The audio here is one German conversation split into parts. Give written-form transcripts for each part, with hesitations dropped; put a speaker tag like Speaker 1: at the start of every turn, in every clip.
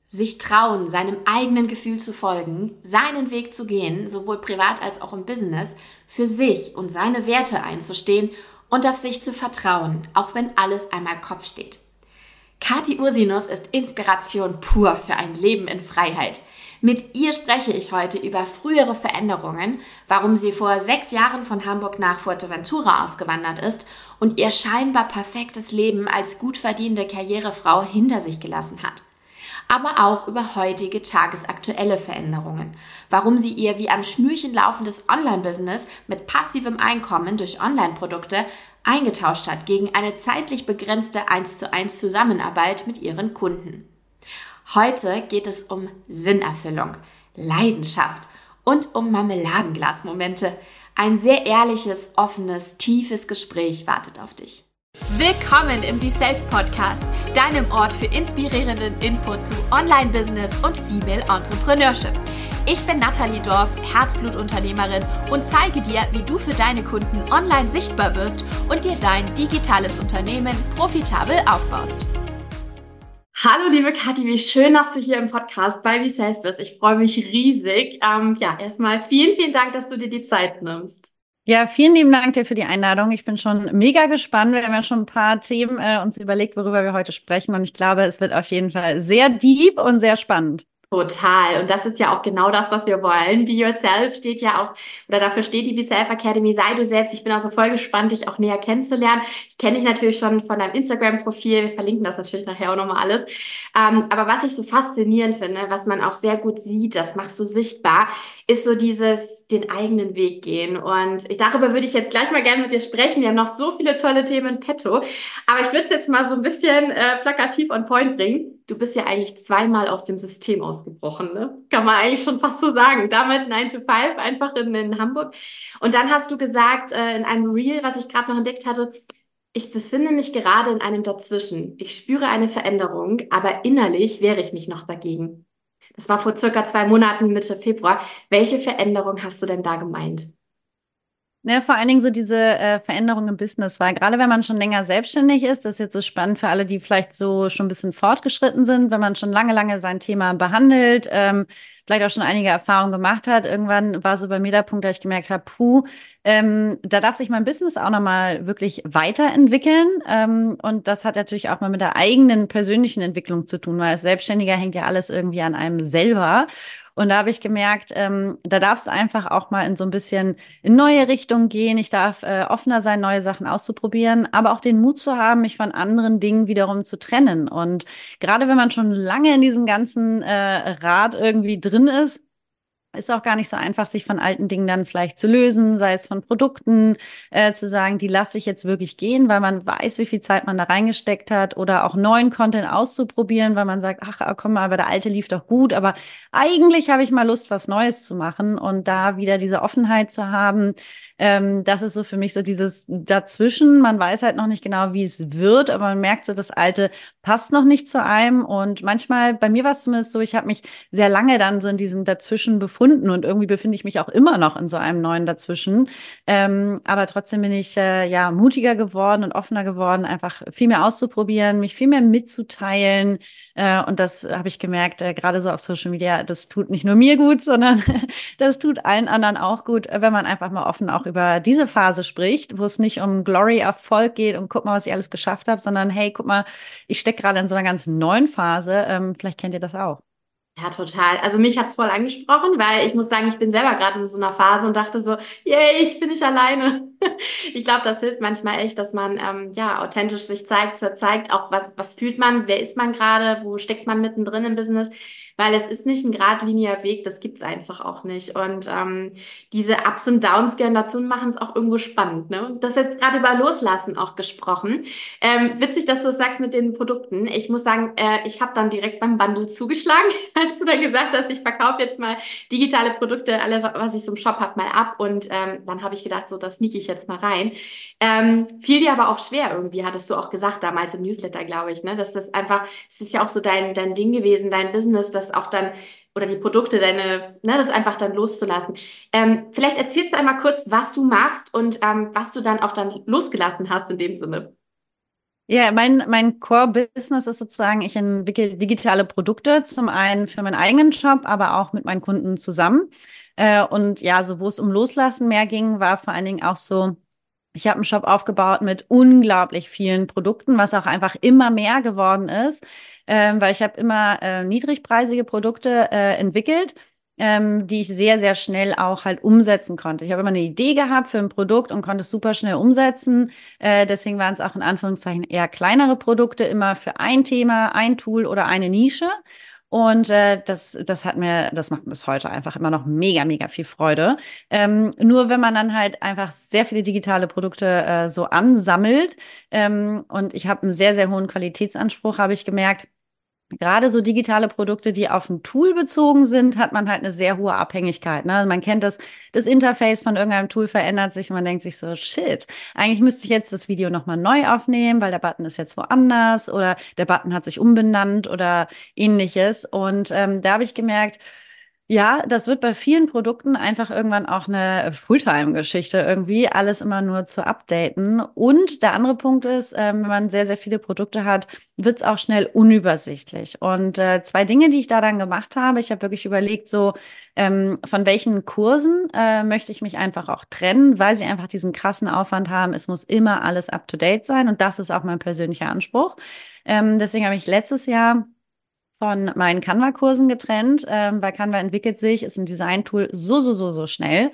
Speaker 1: Sich trauen, seinem eigenen Gefühl zu folgen, seinen Weg zu gehen, sowohl privat als auch im Business, für sich und seine Werte einzustehen und auf sich zu vertrauen, auch wenn alles einmal Kopf steht. Kathi Ursinus ist Inspiration pur für ein Leben in Freiheit. Mit ihr spreche ich heute über frühere Veränderungen, warum sie vor 6 Jahren von Hamburg nach Fuerteventura ausgewandert ist und ihr scheinbar perfektes Leben als gut verdienende Karrierefrau hinter sich gelassen hat. Aber auch über heutige tagesaktuelle Veränderungen, warum sie ihr wie am Schnürchen laufendes Online-Business mit passivem Einkommen durch Online-Produkte eingetauscht hat gegen eine zeitlich begrenzte 1:1 Zusammenarbeit mit ihren Kunden. Heute geht es um Sinnerfüllung, Leidenschaft und um Marmeladenglasmomente. Ein sehr ehrliches, offenes, tiefes Gespräch wartet auf dich. Willkommen im Be Self Podcast, deinem Ort für inspirierenden Input zu Online-Business und Female Entrepreneurship. Ich bin Nathalie Dorf, Herzblutunternehmerin und zeige dir, wie du für deine Kunden online sichtbar wirst und dir dein digitales Unternehmen profitabel aufbaust. Hallo liebe Kathi, wie schön, dass du hier im Podcast bei Be Self bist. Ich freue mich riesig. Erstmal vielen Dank, dass du dir die Zeit nimmst.
Speaker 2: Ja, vielen lieben Dank dir für die Einladung. Ich bin schon mega gespannt. Wir haben ja schon ein paar Themen uns überlegt, worüber wir heute sprechen. Und ich glaube, es wird auf jeden Fall sehr deep und sehr spannend.
Speaker 1: Total. Und das ist ja auch genau das, was wir wollen. Be Yourself steht ja auch, oder dafür steht die Be Self Academy. Sei du selbst. Ich bin also voll gespannt, dich auch näher kennenzulernen. Ich kenne dich natürlich schon von deinem Instagram-Profil. Wir verlinken das natürlich nachher auch nochmal alles. Aber was ich so faszinierend finde, was man auch sehr gut sieht, das machst du sichtbar, ist so dieses den eigenen Weg gehen. Und darüber würde ich jetzt gleich mal gerne mit dir sprechen. Wir haben noch so viele tolle Themen in petto. Aber ich würde es jetzt mal so ein bisschen plakativ on point bringen. Du bist ja eigentlich zweimal aus dem System ausgebrochen, ne? Kann man eigentlich schon fast so sagen. Damals 9 to 5, einfach in Hamburg. Und dann hast du gesagt, in einem Reel, was ich gerade noch entdeckt hatte, ich befinde mich gerade in einem Dazwischen. Ich spüre eine Veränderung, aber innerlich wehre ich mich noch dagegen. Das war vor circa 2 Monaten, Mitte Februar. Welche Veränderung hast du denn da gemeint?
Speaker 2: Ja, vor allen Dingen so diese Veränderung im Business, weil gerade wenn man schon länger selbstständig ist, das ist jetzt so spannend für alle, die vielleicht so schon ein bisschen fortgeschritten sind, wenn man schon lange sein Thema behandelt, vielleicht auch schon einige Erfahrungen gemacht hat. Irgendwann war so bei mir der Punkt, da ich gemerkt habe, da darf sich mein Business auch nochmal wirklich weiterentwickeln. Und das hat natürlich auch mal mit der eigenen persönlichen Entwicklung zu tun, weil als Selbstständiger hängt ja alles irgendwie an einem selber. Und da habe ich gemerkt, da darf es einfach auch mal in so ein bisschen in neue Richtungen gehen. Ich darf offener sein, neue Sachen auszuprobieren, aber auch den Mut zu haben, mich von anderen Dingen wiederum zu trennen. Und gerade wenn man schon lange in diesem ganzen Rad irgendwie drin ist auch gar nicht so einfach, sich von alten Dingen dann vielleicht zu lösen, sei es von Produkten, zu sagen, die lasse ich jetzt wirklich gehen, weil man weiß, wie viel Zeit man da reingesteckt hat oder auch neuen Content auszuprobieren, weil man sagt, ach komm mal, aber der alte lief doch gut, aber eigentlich habe ich mal Lust, was Neues zu machen und da wieder diese Offenheit zu haben. Das ist so für mich so dieses Dazwischen. Man weiß halt noch nicht genau, wie es wird, aber man merkt so, das Alte passt noch nicht zu einem. Und manchmal, bei mir war es zumindest so, ich habe mich sehr lange dann so in diesem Dazwischen befunden und irgendwie befinde ich mich auch immer noch in so einem neuen Dazwischen. Aber trotzdem bin ich ja mutiger geworden und offener geworden, einfach viel mehr auszuprobieren, mich viel mehr mitzuteilen. Und das habe ich gemerkt, gerade so auf Social Media, das tut nicht nur mir gut, sondern das tut allen anderen auch gut, wenn man einfach mal offen auch über diese Phase spricht, wo es nicht um Glory, Erfolg geht und guck mal, was ich alles geschafft habe, sondern hey, guck mal, ich stecke gerade in so einer ganz neuen Phase. Vielleicht kennt ihr das auch.
Speaker 1: Ja, total. Also mich hat's voll angesprochen, weil ich muss sagen, ich bin selber gerade in so einer Phase und dachte so, yay, ich bin nicht alleine. Ich glaube, das hilft manchmal echt, dass man authentisch sich zeigt auch was fühlt man, wer ist man gerade, wo steckt man mittendrin im Business, weil es ist nicht ein geradliniger Weg, das gibt's einfach auch nicht. Und diese Ups und Downs gehören dazu und machen es auch irgendwo spannend. Ne? Und das jetzt gerade über Loslassen auch gesprochen. Witzig, dass du es sagst mit den Produkten. Ich muss sagen, ich habe dann direkt beim Bundle zugeschlagen, als du dann gesagt hast, ich verkaufe jetzt mal digitale Produkte, alle, was ich so im Shop habe, mal ab. Und dann habe ich gedacht, so, da sneak ich jetzt mal rein. Fiel dir aber auch schwer irgendwie, hattest du auch gesagt damals im Newsletter, glaube ich, ne? Dass das einfach, es ist ja auch so dein Ding gewesen, dein Business, das auch dann, oder die Produkte, das einfach dann loszulassen. Vielleicht erzählst du einmal kurz, was du machst und was du dann auch dann losgelassen hast in dem Sinne.
Speaker 2: Ja, mein Core-Business ist sozusagen, ich entwickle digitale Produkte, zum einen für meinen eigenen Shop, aber auch mit meinen Kunden zusammen. Und ja, so wo es um Loslassen mehr ging, war vor allen Dingen auch so, ich habe einen Shop aufgebaut mit unglaublich vielen Produkten, was auch einfach immer mehr geworden ist, weil ich habe immer niedrigpreisige Produkte entwickelt, die ich sehr, sehr schnell auch halt umsetzen konnte. Ich habe immer eine Idee gehabt für ein Produkt und konnte es super schnell umsetzen. Deswegen waren es auch in Anführungszeichen eher kleinere Produkte, immer für ein Thema, ein Tool oder eine Nische. Und das macht mir bis heute einfach immer noch mega, mega viel Freude. Nur wenn man dann halt einfach sehr viele digitale Produkte so ansammelt, und ich habe einen sehr, sehr hohen Qualitätsanspruch, habe ich gemerkt, gerade so digitale Produkte, die auf ein Tool bezogen sind, hat man halt eine sehr hohe Abhängigkeit. Ne? Also man kennt das Interface von irgendeinem Tool verändert sich und man denkt sich so, shit, eigentlich müsste ich jetzt das Video nochmal neu aufnehmen, weil der Button ist jetzt woanders oder der Button hat sich umbenannt oder ähnliches. Und da habe ich gemerkt, ja, das wird bei vielen Produkten einfach irgendwann auch eine Fulltime-Geschichte irgendwie, alles immer nur zu updaten. Und der andere Punkt ist, wenn man sehr, sehr viele Produkte hat, wird es auch schnell unübersichtlich. Und zwei Dinge, die ich da dann gemacht habe, ich habe wirklich überlegt, so von welchen Kursen möchte ich mich einfach auch trennen, weil sie einfach diesen krassen Aufwand haben. Es muss immer alles up-to-date sein und das ist auch mein persönlicher Anspruch. Deswegen habe ich letztes Jahr von meinen Canva-Kursen getrennt, weil Canva entwickelt sich, ist ein Design-Tool so schnell.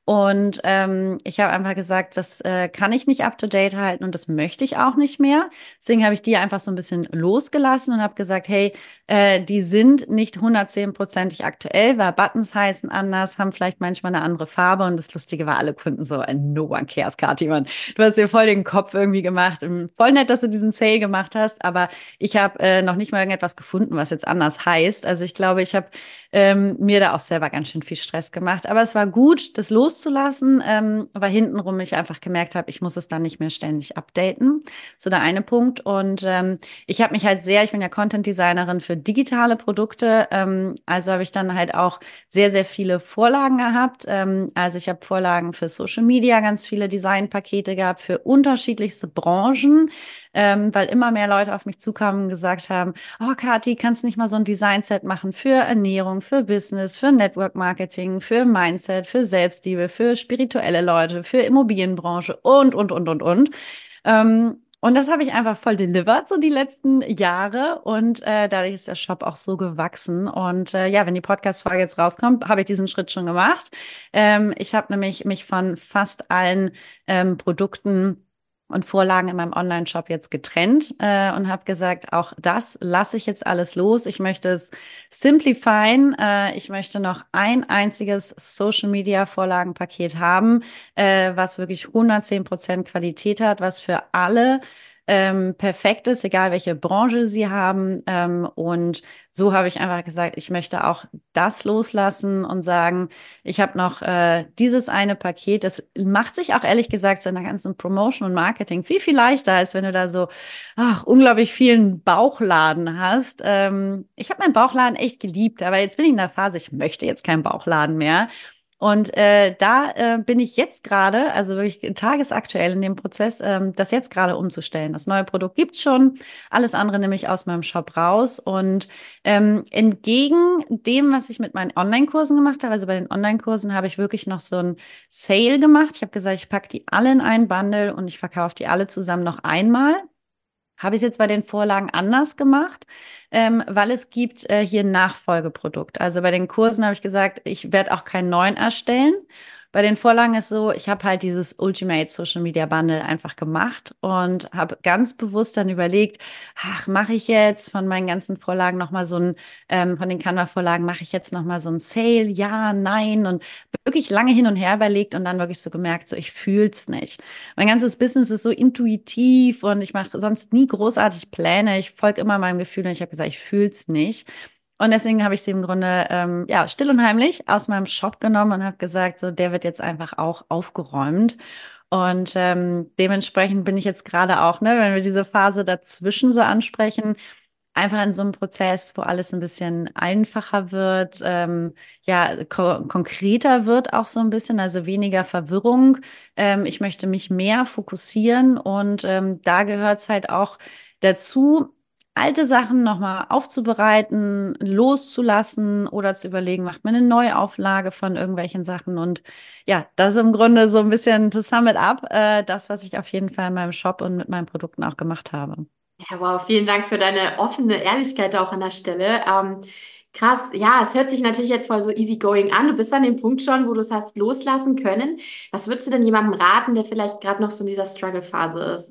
Speaker 2: Und ich habe einfach gesagt, das kann ich nicht up-to-date halten und das möchte ich auch nicht mehr. Deswegen habe ich die einfach so ein bisschen losgelassen und habe gesagt, hey, die sind nicht 110%ig aktuell, weil Buttons heißen anders, haben vielleicht manchmal eine andere Farbe. Und das Lustige war, alle Kunden so, no one cares, Kathi, Mann. Du hast dir voll den Kopf irgendwie gemacht. Voll nett, dass du diesen Sale gemacht hast, aber ich habe noch nicht mal irgendetwas gefunden, was jetzt anders heißt. Also ich glaube, ich habe mir da auch selber ganz schön viel Stress gemacht. Aber es war gut, das loszulassen, weil hintenrum ich einfach gemerkt habe, ich muss es dann nicht mehr ständig updaten. So der eine Punkt. Und ich habe mich halt sehr, ich bin ja Content-Designerin für digitale Produkte, also habe ich dann halt auch sehr, sehr viele Vorlagen gehabt. Also ich habe Vorlagen für Social Media, ganz viele Designpakete gehabt für unterschiedlichste Branchen, weil immer mehr Leute auf mich zukamen und gesagt haben, oh Kathi, kannst du nicht mal so ein Designset machen für Ernährung, für Business, für Network Marketing, für Mindset, für Selbstliebe, für spirituelle Leute, für Immobilienbranche und. Und das habe ich einfach voll delivered, so die letzten Jahre. Und dadurch ist der Shop auch so gewachsen. Und ja, wenn die Podcast-Folge jetzt rauskommt, habe ich diesen Schritt schon gemacht. Ich habe nämlich mich von fast allen Produkten und Vorlagen in meinem Online-Shop jetzt getrennt und habe gesagt, auch das lasse ich jetzt alles los. Ich möchte es simplifyen. Ich möchte noch ein einziges Social-Media-Vorlagenpaket haben, was wirklich 110% Qualität hat, was für alle perfekt ist, egal welche Branche sie haben. Und so habe ich einfach gesagt, ich möchte auch das loslassen und sagen, ich habe noch dieses eine Paket. Das macht sich auch ehrlich gesagt so in der ganzen Promotion und Marketing viel, viel leichter, als wenn du da so unglaublich vielen Bauchladen hast. Ich habe meinen Bauchladen echt geliebt, aber jetzt bin ich in der Phase, ich möchte jetzt keinen Bauchladen mehr. Und da bin ich jetzt gerade, also wirklich tagesaktuell in dem Prozess, das jetzt gerade umzustellen. Das neue Produkt gibt's schon, alles andere nehme ich aus meinem Shop raus. Und entgegen dem, was ich mit meinen Online-Kursen gemacht habe, also bei den Online-Kursen habe ich wirklich noch so ein Sale gemacht. Ich habe gesagt, ich packe die alle in einen Bundle und ich verkaufe die alle zusammen noch einmal. Habe ich es jetzt bei den Vorlagen anders gemacht, weil es gibt hier ein Nachfolgeprodukt. Also bei den Kursen habe ich gesagt, ich werde auch keinen neuen erstellen. Bei den Vorlagen ist so, ich habe halt dieses Ultimate Social Media Bundle einfach gemacht und habe ganz bewusst dann überlegt, ach, mache ich jetzt von meinen ganzen Vorlagen nochmal so ein, von den Canva-Vorlagen mache ich jetzt nochmal so ein Sale, ja, nein und wirklich lange hin und her überlegt und dann wirklich so gemerkt, so ich fühle es nicht. Mein ganzes Business ist so intuitiv und ich mache sonst nie großartig Pläne. Ich folge immer meinem Gefühl und ich habe gesagt, ich fühle es nicht. Und deswegen habe ich sie im Grunde ja still und heimlich aus meinem Shop genommen und habe gesagt, so der wird jetzt einfach auch aufgeräumt. Und dementsprechend bin ich jetzt gerade auch, ne, wenn wir diese Phase dazwischen so ansprechen, einfach in so einem Prozess, wo alles ein bisschen einfacher wird, ja, konkreter wird auch so ein bisschen, also weniger Verwirrung. Ich möchte mich mehr fokussieren und da gehört es halt auch dazu, alte Sachen nochmal aufzubereiten, loszulassen oder zu überlegen, macht man eine Neuauflage von irgendwelchen Sachen. Und ja, das ist im Grunde so ein bisschen to sum it up, das, was ich auf jeden Fall in meinem Shop und mit meinen Produkten auch gemacht habe.
Speaker 1: Ja, wow, vielen Dank für deine offene Ehrlichkeit auch an der Stelle. Krass, ja, es hört sich natürlich jetzt voll so easygoing an. Du bist an dem Punkt schon, wo du es hast loslassen können. Was würdest du denn jemandem raten, der vielleicht gerade noch so in dieser Struggle-Phase ist?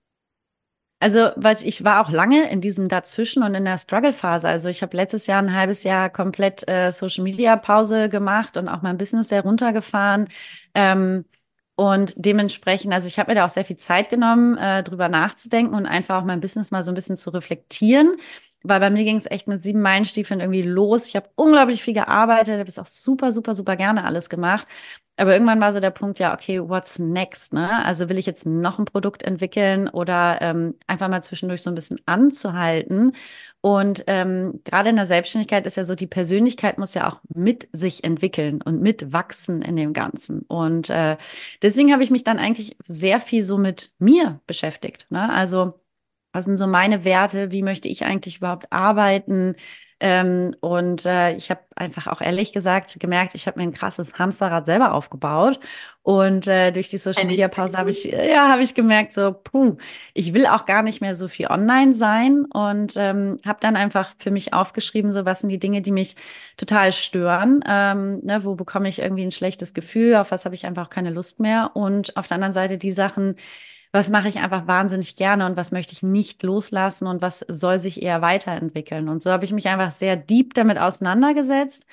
Speaker 2: Also, was ich war auch lange in diesem Dazwischen und in der Struggle-Phase. Also, ich habe letztes Jahr ein halbes Jahr komplett Social Media Pause gemacht und auch mein Business sehr runtergefahren. Ähm, und dementsprechend, also ich habe mir da auch sehr viel Zeit genommen, drüber nachzudenken und einfach auch mein Business mal so ein bisschen zu reflektieren. Weil bei mir ging es echt mit 7 Meilenstiefeln irgendwie los. Ich habe unglaublich viel gearbeitet, habe es auch super, super, super gerne alles gemacht. Aber irgendwann war so der Punkt, ja, okay, what's next, ne? Also will ich jetzt noch ein Produkt entwickeln oder einfach mal zwischendurch so ein bisschen anzuhalten. Und gerade in der Selbstständigkeit ist ja so, die Persönlichkeit muss ja auch mit sich entwickeln und mitwachsen in dem Ganzen. Und deswegen habe ich mich dann eigentlich sehr viel so mit mir beschäftigt, ne? Also was sind so meine Werte? Wie möchte ich eigentlich überhaupt arbeiten? Und ich habe einfach auch ehrlich gesagt gemerkt, ich habe mir ein krasses Hamsterrad selber aufgebaut. Und durch die Social
Speaker 1: Kenn
Speaker 2: Media
Speaker 1: ich sehr
Speaker 2: Pause habe
Speaker 1: gut.
Speaker 2: ich, ja, habe ich gemerkt, so, puh, ich will auch gar nicht mehr so viel online sein. Und habe dann einfach für mich aufgeschrieben, so, was sind die Dinge, die mich total stören? Ne, wo bekomme ich irgendwie ein schlechtes Gefühl? Auf was habe ich einfach keine Lust mehr? Und auf der anderen Seite die Sachen, was mache ich einfach wahnsinnig gerne und was möchte ich nicht loslassen und was soll sich eher weiterentwickeln. Und so habe ich mich einfach sehr deep damit auseinandergesetzt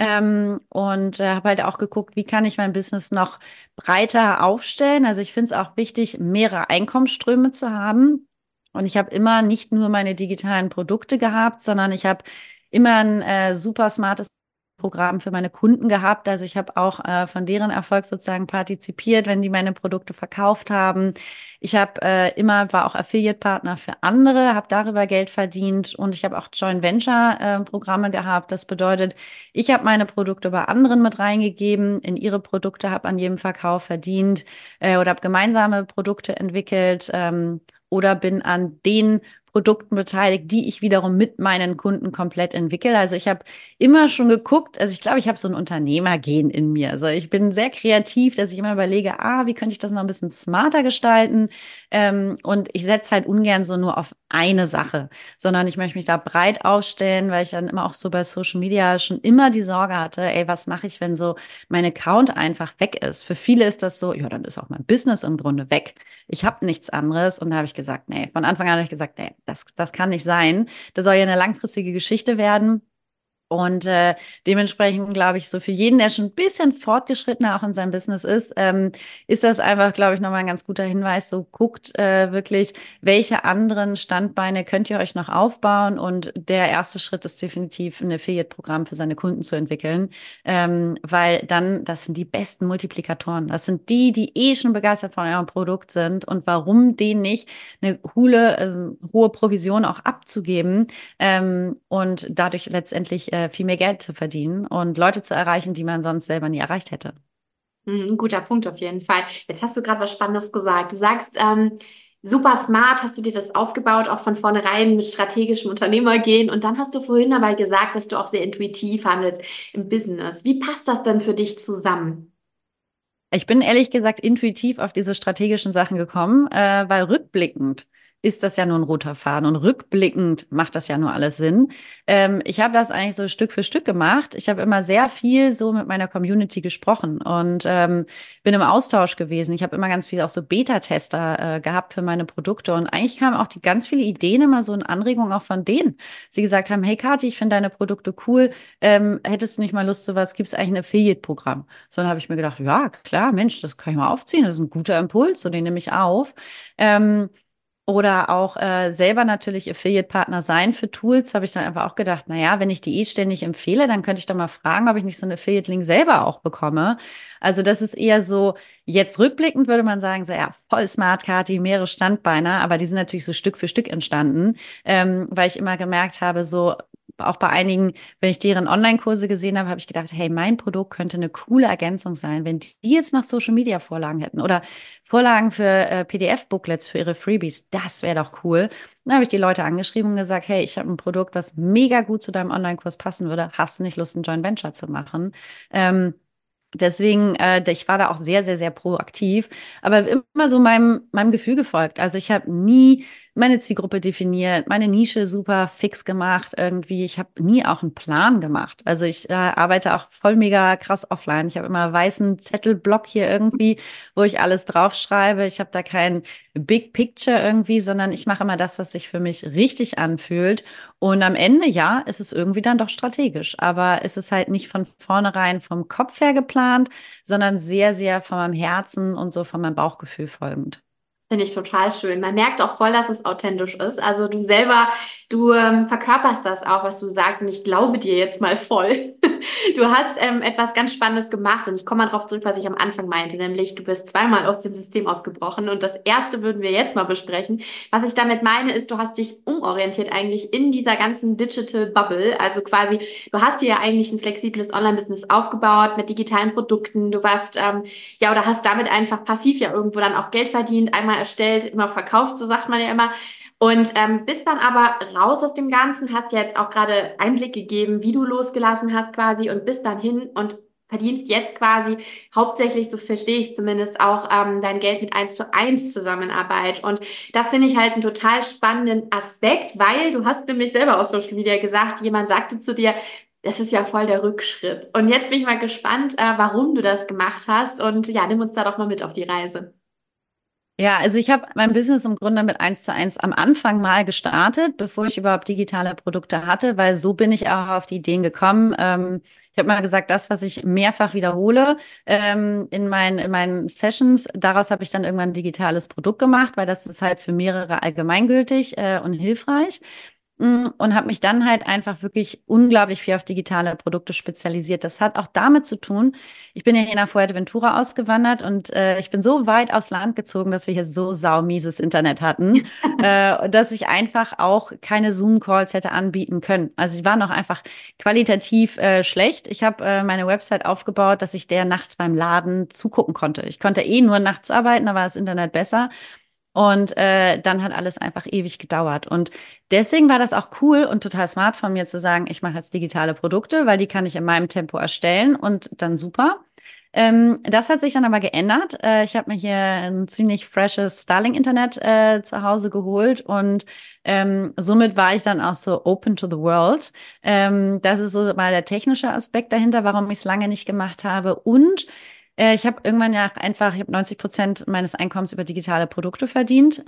Speaker 2: und habe halt auch geguckt, wie kann ich mein Business noch breiter aufstellen. Also ich finde es auch wichtig, mehrere Einkommensströme zu haben. Und ich habe immer nicht nur meine digitalen Produkte gehabt, sondern ich habe immer ein super smartes Programm für meine Kunden gehabt. Also ich habe auch von deren Erfolg sozusagen partizipiert, wenn die meine Produkte verkauft haben. Ich habe war auch Affiliate-Partner für andere, habe darüber Geld verdient und ich habe auch Joint Venture-Programme gehabt. Das bedeutet, ich habe meine Produkte bei anderen mit reingegeben, in ihre Produkte, habe an jedem Verkauf verdient oder habe gemeinsame Produkte entwickelt oder bin an den Produkten beteiligt, die ich wiederum mit meinen Kunden komplett entwickle. Also ich habe immer schon geguckt, also ich glaube, ich habe so ein Unternehmergen in mir. Also ich bin sehr kreativ, dass ich immer überlege, wie könnte ich das noch ein bisschen smarter gestalten? Und ich setze halt ungern so nur auf eine Sache, sondern ich möchte mich da breit aufstellen, weil ich dann immer auch so bei Social Media schon immer die Sorge hatte, ey, was mache ich, wenn so mein Account einfach weg ist? Für viele ist das so, ja, dann ist auch mein Business im Grunde weg. Ich habe nichts anderes. Und da habe ich gesagt, nee, von Anfang an habe ich gesagt, nee, das kann nicht sein. Das soll ja eine langfristige Geschichte werden. Und dementsprechend glaube ich, so für jeden, der schon ein bisschen fortgeschrittener auch in seinem Business ist das einfach, glaube ich, nochmal ein ganz guter Hinweis. So guckt wirklich, welche anderen Standbeine könnt ihr euch noch aufbauen. Und der erste Schritt ist definitiv ein Affiliate-Programm für seine Kunden zu entwickeln, weil dann, das sind die besten Multiplikatoren. Das sind die, die eh schon begeistert von eurem Produkt sind. Und warum denen nicht eine hohe Provision auch abzugeben? Und dadurch letztendlich viel mehr Geld zu verdienen und Leute zu erreichen, die man sonst selber nie erreicht hätte.
Speaker 1: Ein guter Punkt auf jeden Fall. Jetzt hast du gerade was Spannendes gesagt. Du sagst, super smart hast du dir das aufgebaut, auch von vornherein mit strategischem Unternehmergehen. Und dann hast du vorhin dabei gesagt, dass du auch sehr intuitiv handelst im Business. Wie passt das denn für dich zusammen?
Speaker 2: Ich bin ehrlich gesagt intuitiv auf diese strategischen Sachen gekommen, weil rückblickend ist das ja nur ein roter Faden und rückblickend macht das ja nur alles Sinn. Ich habe das eigentlich so Stück für Stück gemacht. Ich habe immer sehr viel so mit meiner Community gesprochen und bin im Austausch gewesen. Ich habe immer ganz viel auch so Beta-Tester gehabt für meine Produkte und eigentlich kamen auch die ganz viele Ideen immer so in Anregungen auch von denen. Sie gesagt haben, hey Kathi, ich finde deine Produkte cool. Hättest du nicht mal Lust, sowas? Gibt es eigentlich ein Affiliate-Programm? So, dann habe ich mir gedacht, ja, klar, Mensch, das kann ich mal aufziehen. Das ist ein guter Impuls, so den nehme ich auf. Ähm, Oder auch selber natürlich Affiliate-Partner sein für Tools, habe ich dann einfach auch gedacht, naja, wenn ich die ständig empfehle, dann könnte ich doch mal fragen, ob ich nicht so einen Affiliate-Link selber auch bekomme. Also das ist eher so, jetzt rückblickend würde man sagen, so ja, voll smart, Kati, mehrere Standbeine, aber die sind natürlich so Stück für Stück entstanden, weil ich immer gemerkt habe, so auch bei einigen, wenn ich deren Online-Kurse gesehen habe, habe ich gedacht, hey, mein Produkt könnte eine coole Ergänzung sein, wenn die jetzt noch Social-Media-Vorlagen hätten oder Vorlagen für PDF-Booklets für ihre Freebies, das wäre doch cool. Dann habe ich die Leute angeschrieben und gesagt, hey, ich habe ein Produkt, was mega gut zu deinem Online-Kurs passen würde. Hast du nicht Lust, ein Joint Venture zu machen? Deswegen, ich war da auch sehr, sehr, sehr proaktiv, aber immer so meinem Gefühl gefolgt. Also ich habe nie meine Zielgruppe definiert, meine Nische super fix gemacht irgendwie. Ich habe nie auch einen Plan gemacht. Also ich arbeite auch voll mega krass offline. Ich habe immer einen weißen Zettelblock hier irgendwie, wo ich alles draufschreibe. Ich habe da kein Big Picture irgendwie, sondern ich mache immer das, was sich für mich richtig anfühlt. Und am Ende, ja, ist es irgendwie dann doch strategisch. Aber es ist halt nicht von vornherein vom Kopf her geplant, sondern sehr, sehr von meinem Herzen und so von meinem Bauchgefühl folgend.
Speaker 1: Das finde ich total schön. Man merkt auch voll, dass es authentisch ist. Also du selber, du verkörperst das auch, was du sagst. Und ich glaube dir jetzt mal voll. Du hast etwas ganz Spannendes gemacht. Und ich komme mal darauf zurück, was ich am Anfang meinte. Nämlich, du bist zweimal aus dem System ausgebrochen. Und das erste würden wir jetzt mal besprechen. Was ich damit meine, ist, du hast dich umorientiert eigentlich in dieser ganzen Digital Bubble. Also quasi, du hast dir ja eigentlich ein flexibles Online-Business aufgebaut mit digitalen Produkten. Du warst ja, oder hast damit einfach passiv ja irgendwo dann auch Geld verdient, einmal erstellt, immer verkauft, so sagt man ja immer. Und bist dann aber raus aus dem Ganzen, hast ja jetzt auch gerade Einblick gegeben, wie du losgelassen hast quasi und bist dann hin und verdienst jetzt quasi hauptsächlich, so verstehe ich es zumindest, auch dein Geld mit 1:1 Zusammenarbeit. Und das finde ich halt einen total spannenden Aspekt, weil du hast nämlich selber auf Social Media gesagt, jemand sagte zu dir, das ist ja voll der Rückschritt. Und jetzt bin ich mal gespannt, warum du das gemacht hast. Und ja, nimm uns da doch mal mit auf die Reise.
Speaker 2: Ja, also ich habe mein Business im Grunde mit 1:1 am Anfang mal gestartet, bevor ich überhaupt digitale Produkte hatte, weil so bin ich auch auf die Ideen gekommen. Ich habe mal gesagt, das, was ich mehrfach wiederhole in meinen Sessions, daraus habe ich dann irgendwann ein digitales Produkt gemacht, weil das ist halt für mehrere allgemeingültig und hilfreich. Und habe mich dann halt einfach wirklich unglaublich viel auf digitale Produkte spezialisiert. Das hat auch damit zu tun, ich bin ja hier nach Fuerteventura ausgewandert und ich bin so weit aufs Land gezogen, dass wir hier so saumieses Internet hatten, dass ich einfach auch keine Zoom-Calls hätte anbieten können. Also ich war noch einfach qualitativ schlecht. Ich habe meine Website aufgebaut, dass ich der nachts beim Laden zugucken konnte. Ich konnte eh nur nachts arbeiten, da war das Internet besser. Und dann hat alles einfach ewig gedauert. Und deswegen war das auch cool und total smart von mir zu sagen, ich mache jetzt digitale Produkte, weil die kann ich in meinem Tempo erstellen und dann super. Das hat sich dann aber geändert. Ich habe mir hier ein ziemlich freshes Starlink-Internet zu Hause geholt und somit war ich dann auch so open to the world. Das ist so mal der technische Aspekt dahinter, warum ich es lange nicht gemacht habe. Und ich habe irgendwann ja einfach, ich habe 90% meines Einkommens über digitale Produkte verdient.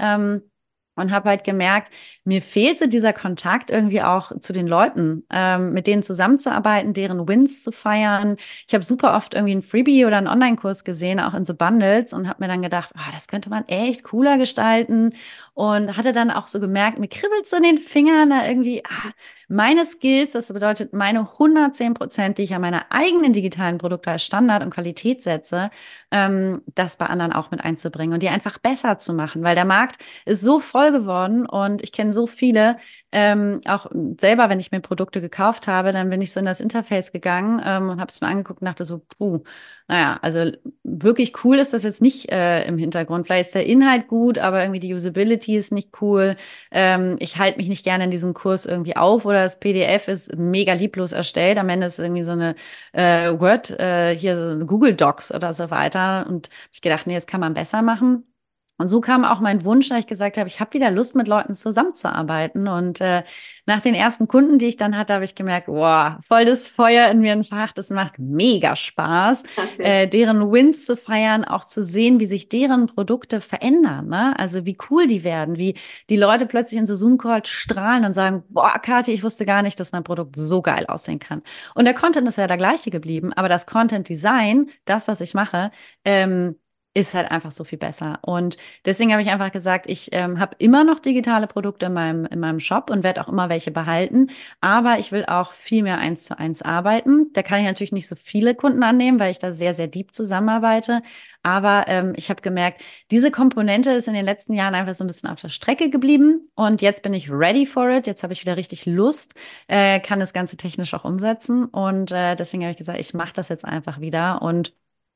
Speaker 2: Und habe halt gemerkt, mir fehlte dieser Kontakt irgendwie auch zu den Leuten, mit denen zusammenzuarbeiten, deren Wins zu feiern. Ich habe super oft irgendwie ein Freebie oder einen Online-Kurs gesehen, auch in so Bundles und habe mir dann gedacht, das könnte man echt cooler gestalten und hatte dann auch so gemerkt, mir kribbelt so in den Fingern da irgendwie, meine Skills, das bedeutet meine 110%, die ich an meine eigenen digitalen Produkte als Standard und Qualität setze, das bei anderen auch mit einzubringen und die einfach besser zu machen, weil der Markt ist so voll geworden und ich kenne so viele, auch selber, wenn ich mir Produkte gekauft habe, dann bin ich so in das Interface gegangen und habe es mir angeguckt und dachte so, puh, naja, also wirklich cool ist das jetzt nicht im Hintergrund. Vielleicht ist der Inhalt gut, aber irgendwie die Usability ist nicht cool. Ich halte mich nicht gerne in diesem Kurs irgendwie auf oder das PDF ist mega lieblos erstellt. Am Ende ist irgendwie so eine Word, hier so Google Docs oder so weiter. Und hab ich gedacht, nee, das kann man besser machen. Und so kam auch mein Wunsch, da ich gesagt habe, ich habe wieder Lust, mit Leuten zusammenzuarbeiten. Und nach den ersten Kunden, die ich dann hatte, habe ich gemerkt, wow, voll das Feuer in mir entfacht. Das macht mega Spaß,
Speaker 1: Ja, sehr schön.
Speaker 2: deren Wins zu feiern, auch zu sehen, wie sich deren Produkte verändern. Ne? Also wie cool die werden, wie die Leute plötzlich in so Zoom-Calls strahlen und sagen, boah, Kathi, ich wusste gar nicht, dass mein Produkt so geil aussehen kann. Und der Content ist ja der gleiche geblieben, aber das Content-Design, das, was ich mache, ist halt einfach so viel besser. Und deswegen habe ich einfach gesagt, ich habe immer noch digitale Produkte in meinem Shop und werde auch immer welche behalten. Aber ich will auch viel mehr 1:1 arbeiten. Da kann ich natürlich nicht so viele Kunden annehmen, weil ich da sehr, sehr deep zusammenarbeite. Aber ich habe gemerkt, diese Komponente ist in den letzten Jahren einfach so ein bisschen auf der Strecke geblieben. Und jetzt bin ich ready for it. Jetzt habe ich wieder richtig Lust, kann das Ganze technisch auch umsetzen. Und deswegen habe ich gesagt, ich mache das jetzt einfach wieder. Und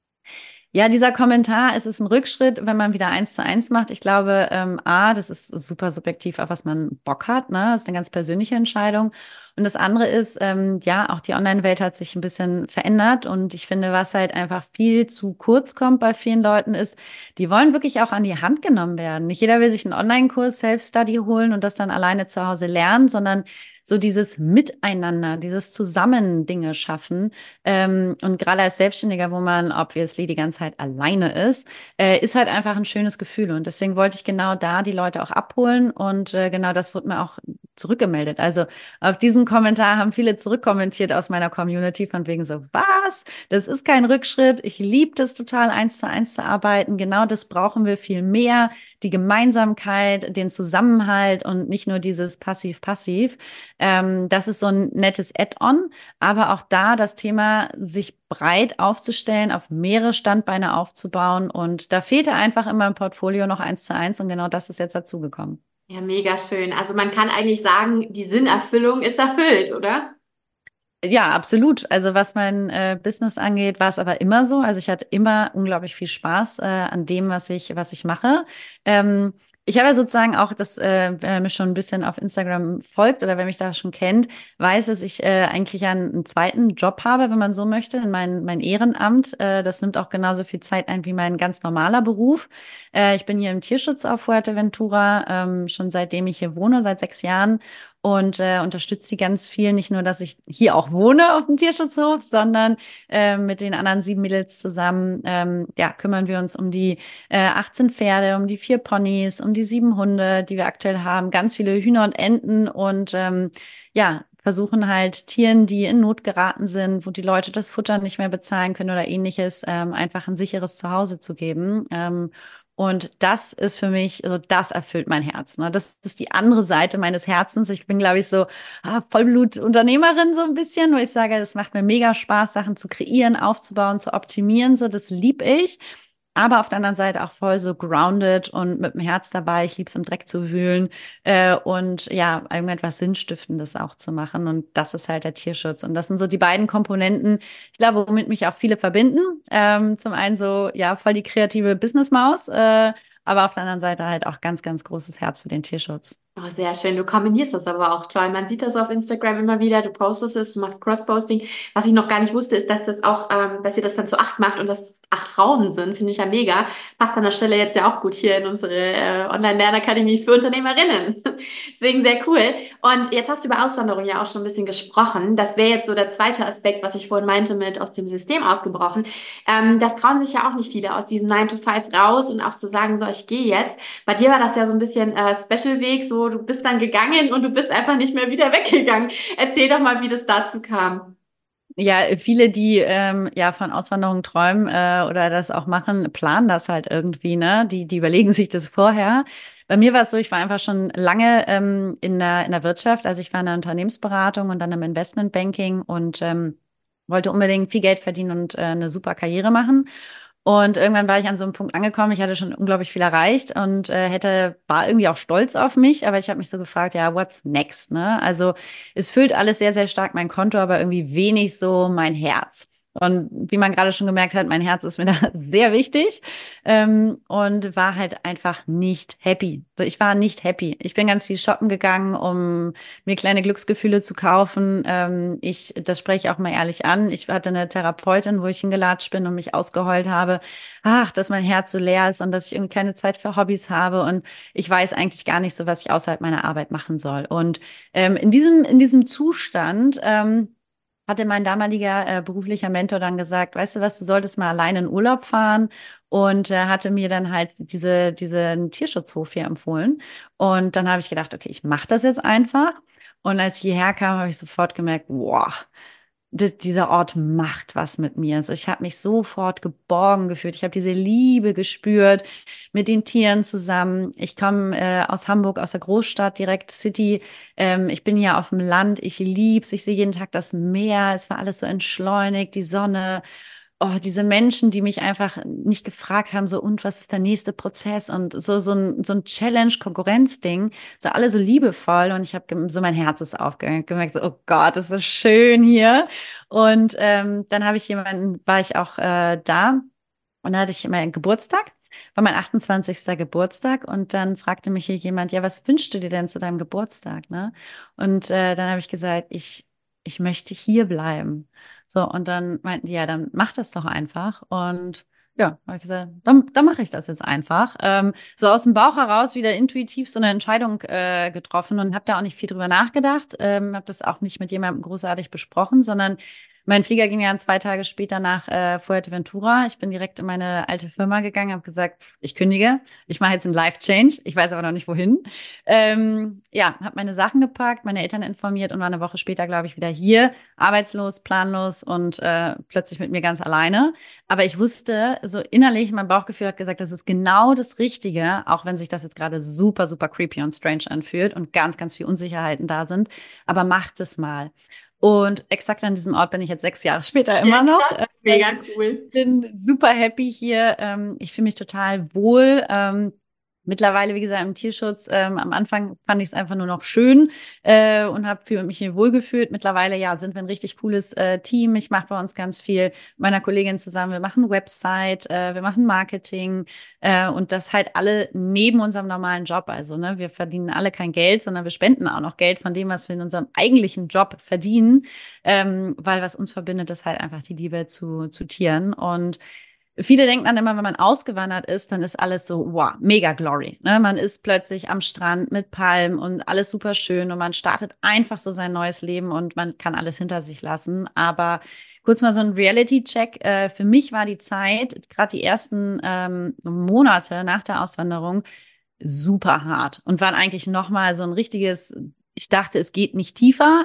Speaker 2: ja, dieser Kommentar, es ist ein Rückschritt, wenn man wieder 1:1 macht. Ich glaube, das ist super subjektiv, auf was man Bock hat, ne? Das ist eine ganz persönliche Entscheidung. Und das andere ist, ja, auch die Online-Welt hat sich ein bisschen verändert. Und ich finde, was halt einfach viel zu kurz kommt bei vielen Leuten ist, die wollen wirklich auch an die Hand genommen werden. Nicht jeder will sich einen Online-Kurs Self-Study holen und das dann alleine zu Hause lernen, sondern so dieses Miteinander, dieses Zusammen Dinge schaffen. Und gerade als Selbstständiger, wo man obviously die ganze Zeit alleine ist halt einfach ein schönes Gefühl. Und deswegen wollte ich genau da die Leute auch abholen. Und genau das wurde mir auch zurückgemeldet. Also auf diesen Kommentar haben viele zurückkommentiert aus meiner Community von wegen so, was? Das ist kein Rückschritt. Ich liebe das total, 1:1 zu arbeiten. Genau das brauchen wir viel mehr. Die Gemeinsamkeit, den Zusammenhalt und nicht nur dieses Passiv-Passiv. Das ist so ein nettes Add-on. Aber auch da das Thema, sich breit aufzustellen, auf mehrere Standbeine aufzubauen. Und da fehlte einfach in meinem Portfolio noch 1:1 und genau das ist jetzt dazugekommen.
Speaker 1: Ja, mega schön. Also man kann eigentlich sagen, die Sinnerfüllung ist erfüllt, oder?
Speaker 2: Ja, absolut. Also was mein Business angeht, war es aber immer so. Also ich hatte immer unglaublich viel Spaß an dem, was ich mache. Ich habe ja sozusagen auch, wer mir schon ein bisschen auf Instagram folgt oder wer mich da schon kennt, weiß, dass ich eigentlich einen zweiten Job habe, wenn man so möchte, in mein Ehrenamt. Das nimmt auch genauso viel Zeit ein wie mein ganz normaler Beruf. Ich bin hier im Tierschutz auf Fuerteventura, schon seitdem ich hier wohne, seit 6 Jahren und unterstütze sie ganz viel. Nicht nur, dass ich hier auch wohne auf dem Tierschutzhof, sondern mit den anderen 7 Mädels zusammen ja, kümmern wir uns um die 18 Pferde, um die 4 Ponys, um die 7 Hunde, die wir aktuell haben, ganz viele Hühner und Enten und ja, versuchen halt Tieren, die in Not geraten sind, wo die Leute das Futter nicht mehr bezahlen können oder ähnliches, einfach ein sicheres Zuhause zu geben. Und das ist für mich, also das erfüllt mein Herz. Ne? Das ist die andere Seite meines Herzens. Ich bin, glaube ich, so Vollblut-Unternehmerin so ein bisschen, wo ich sage, es macht mir mega Spaß, Sachen zu kreieren, aufzubauen, zu optimieren. So, das lieb ich. Aber auf der anderen Seite auch voll so grounded und mit dem Herz dabei. Ich liebe es, im Dreck zu wühlen und ja, irgendetwas Sinnstiftendes auch zu machen. Und das ist halt der Tierschutz. Und das sind so die beiden Komponenten, ich glaube, womit mich auch viele verbinden. Zum einen so, ja, voll die kreative Businessmaus, aber auf der anderen Seite halt auch ganz, ganz großes Herz für den Tierschutz.
Speaker 1: Oh, sehr schön. Du kombinierst das aber auch toll. Man sieht das auf Instagram immer wieder. Du postest es, du machst Cross-Posting. Was ich noch gar nicht wusste, ist, dass das auch, dass ihr das dann zu 8 macht und dass 8 Frauen sind. Finde ich ja mega. Passt an der Stelle jetzt ja auch gut hier in unsere Online-Lernakademie für Unternehmerinnen. Deswegen sehr cool. Und jetzt hast du über Auswanderung ja auch schon ein bisschen gesprochen. Das wäre jetzt so der zweite Aspekt, was ich vorhin meinte mit aus dem System aufgebrochen. Das trauen sich ja auch nicht viele aus diesem 9 to 5 raus und auch zu sagen, so, ich gehe jetzt. Bei dir war das ja so ein bisschen Special-Weg, so du bist dann gegangen und du bist einfach nicht mehr wieder weggegangen. Erzähl doch mal, wie das dazu kam.
Speaker 2: Ja, viele, die ja von Auswanderung träumen oder das auch machen, planen das halt irgendwie, ne? Die überlegen sich das vorher. Bei mir war es so, ich war einfach schon lange in der Wirtschaft, also ich war in der Unternehmensberatung und dann im Investmentbanking und wollte unbedingt viel Geld verdienen und eine super Karriere machen. Und irgendwann war ich an so einem Punkt angekommen, ich hatte schon unglaublich viel erreicht und war irgendwie auch stolz auf mich, aber ich habe mich so gefragt, ja, what's next, ne? Also es füllt alles sehr, sehr stark mein Konto, aber irgendwie wenig so mein Herz. Und wie man gerade schon gemerkt hat, mein Herz ist mir da sehr wichtig und war halt einfach nicht happy. So, ich war nicht happy. Ich bin ganz viel shoppen gegangen, um mir kleine Glücksgefühle zu kaufen. Das spreche ich auch mal ehrlich an. Ich hatte eine Therapeutin, wo ich hingelatscht bin und mich ausgeheult habe, ach, dass mein Herz so leer ist und dass ich irgendwie keine Zeit für Hobbys habe und ich weiß eigentlich gar nicht so, was ich außerhalb meiner Arbeit machen soll. Und in diesem Zustand hatte mein damaliger beruflicher Mentor dann gesagt, weißt du was, du solltest mal alleine in Urlaub fahren und hatte mir dann halt diesen Tierschutzhof hier empfohlen. Und dann habe ich gedacht, okay, ich mache das jetzt einfach. Und als ich hierher kam, habe ich sofort gemerkt, wow, dieser Ort macht was mit mir. Also ich habe mich sofort geborgen gefühlt. Ich habe diese Liebe gespürt mit den Tieren zusammen. Ich komme aus Hamburg, aus der Großstadt, direkt City. Ich bin ja auf dem Land. Ich lieb's. Ich sehe jeden Tag das Meer. Es war alles so entschleunigt, die Sonne. Oh, diese Menschen, die mich einfach nicht gefragt haben, so, und was ist der nächste Prozess? Und so ein Challenge-Konkurrenz-Ding, so alle so liebevoll. Und ich habe so mein Herz ist aufgegangen, gemerkt, so, oh Gott, ist das schön hier. Und dann war ich auch da und da hatte ich meinen Geburtstag, war mein 28. Geburtstag und dann fragte mich hier jemand, ja, was wünschst du dir denn zu deinem Geburtstag, ne? Und dann habe ich gesagt, ich möchte hier bleiben. So, und dann meinten die, ja, dann mach das doch einfach. Und ja, habe ich gesagt, dann mache ich das jetzt einfach. So aus dem Bauch heraus wieder intuitiv so eine Entscheidung getroffen und habe da auch nicht viel drüber nachgedacht. Habe das auch nicht mit jemandem großartig besprochen, sondern mein Flieger ging ja 2 Tage später nach Fuerteventura. Ich bin direkt in meine alte Firma gegangen, habe gesagt, ich kündige, ich mache jetzt einen Life-Change, ich weiß aber noch nicht wohin. Ja, habe meine Sachen gepackt, meine Eltern informiert und war eine Woche später, glaube ich, wieder hier, arbeitslos, planlos und plötzlich mit mir ganz alleine. Aber ich wusste, so innerlich, mein Bauchgefühl hat gesagt, das ist genau das Richtige, auch wenn sich das jetzt gerade super, super creepy und strange anfühlt und ganz, ganz viel Unsicherheiten da sind. Aber macht es mal. Und exakt an diesem Ort bin ich jetzt 6 Jahre später
Speaker 1: Ja,
Speaker 2: immer noch.
Speaker 1: krass, mega cool.
Speaker 2: Bin super happy hier. Ich fühle mich total wohl. Mittlerweile, wie gesagt, im Tierschutz. Am Anfang fand ich es einfach nur noch schön und habe mich hier wohlgefühlt. Mittlerweile, ja, sind wir ein richtig cooles Team. Ich mache bei uns ganz viel mit meiner Kollegin zusammen. Wir machen Website, wir machen Marketing und das halt alle neben unserem normalen Job. Also, ne, wir verdienen alle kein Geld, sondern wir spenden auch noch Geld von dem, was wir in unserem eigentlichen Job verdienen, weil was uns verbindet, ist halt einfach die Liebe zu Tieren. Und viele denken dann immer, wenn man ausgewandert ist, dann ist alles so, wow, mega glory. Ne? Man ist plötzlich am Strand mit Palmen und alles super schön und man startet einfach so sein neues Leben und man kann alles hinter sich lassen. Aber kurz mal so ein Reality-Check. Für mich war die Zeit, gerade die ersten Monate nach der Auswanderung, super hart und waren eigentlich nochmal so ein richtiges, ich dachte, es geht nicht tiefer.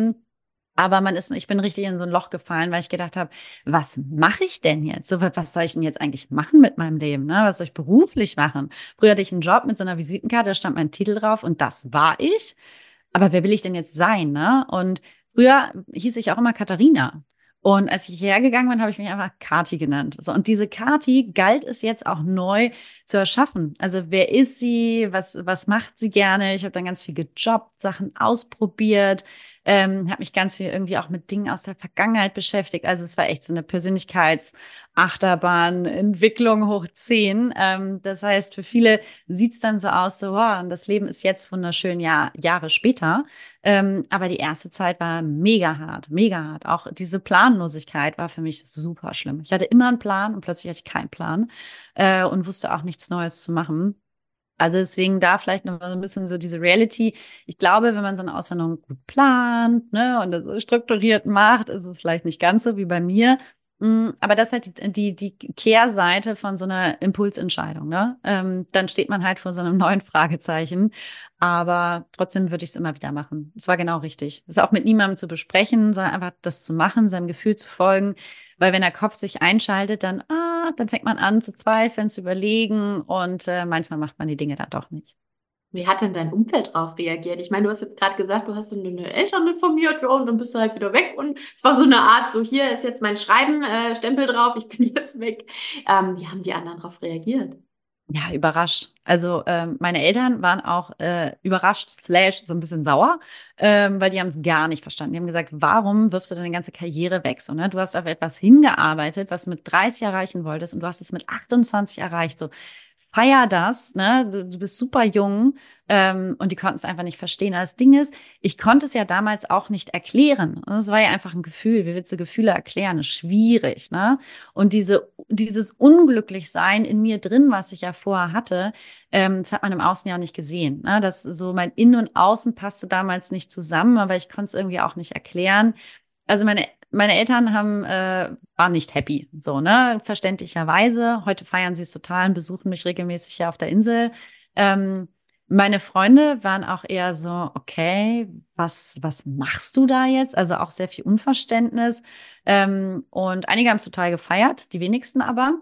Speaker 2: Aber ich bin richtig in so ein Loch gefallen, weil ich gedacht habe, was mache ich denn jetzt? So, was soll ich denn jetzt eigentlich machen mit meinem Leben? Ne? Was soll ich beruflich machen? Früher hatte ich einen Job mit so einer Visitenkarte, da stand mein Titel drauf und das war ich. Aber wer will ich denn jetzt sein? Ne? Und früher hieß ich auch immer Katharina. Und als ich hierher gegangen bin, habe ich mich einfach Kati genannt. So, und diese Kati galt es jetzt auch neu zu erschaffen. Also wer ist sie? Was macht sie gerne? Ich habe dann ganz viel gejobbt, Sachen ausprobiert, habe mich ganz viel irgendwie auch mit Dingen aus der Vergangenheit beschäftigt. Also es war echt so eine Persönlichkeitsachterbahn, Entwicklung hoch 10. Das heißt, für viele sieht's dann so aus, so, wow, und das Leben ist jetzt wunderschön, ja, Jahre später. Aber die erste Zeit war mega hart, mega hart. Auch diese Planlosigkeit war für mich super schlimm. Ich hatte immer einen Plan und plötzlich hatte ich keinen Plan und wusste auch nichts Neues zu machen. Also deswegen da vielleicht noch mal so ein bisschen so diese Reality. Ich glaube, wenn man so eine Auswanderung gut plant, ne, und das so strukturiert macht, ist es vielleicht nicht ganz so wie bei mir. Aber das ist halt die Kehrseite von so einer Impulsentscheidung, ne? Dann steht man halt vor so einem neuen Fragezeichen. Aber trotzdem würde ich es immer wieder machen. Es war genau richtig. Es ist auch mit niemandem zu besprechen, sondern einfach das zu machen, seinem Gefühl zu folgen. Weil wenn der Kopf sich einschaltet, dann fängt man an zu zweifeln, zu überlegen und manchmal macht man die Dinge dann doch nicht.
Speaker 1: Wie hat denn dein Umfeld darauf reagiert? Ich meine, du hast jetzt gerade gesagt, du hast dann deine Eltern informiert, ja, und dann bist du halt wieder weg. Und es war so eine Art, so hier ist jetzt mein Schreiben, Stempel drauf, ich bin jetzt weg. Wie haben die anderen darauf reagiert?
Speaker 2: Ja, überrascht. Also meine Eltern waren auch überrascht, slash so ein bisschen sauer, weil die haben es gar nicht verstanden. Die haben gesagt, warum wirfst du deine ganze Karriere weg? So, ne? Du hast auf etwas hingearbeitet, was du mit 30 erreichen wolltest und du hast es mit 28 erreicht. So, feier das, ne? Du bist super jung und die konnten es einfach nicht verstehen. Aber das Ding ist, ich konnte es ja damals auch nicht erklären. Es war ja einfach ein Gefühl. Wie willst du Gefühle erklären? Ist schwierig, ne? Und dieses Unglücklichsein in mir drin, was ich ja vorher hatte, das hat man im Außen ja auch nicht gesehen. Ne? Das so mein Innen und Außen passte damals nicht zusammen, aber ich konnte es irgendwie auch nicht erklären. Also meine Eltern waren nicht happy, so, ne? Verständlicherweise. Heute feiern sie es total und besuchen mich regelmäßig hier auf der Insel. Ähm, Meine Freunde waren auch eher so, okay, was machst du da jetzt? Also auch sehr viel Unverständnis. Und einige haben es total gefeiert, die wenigsten aber.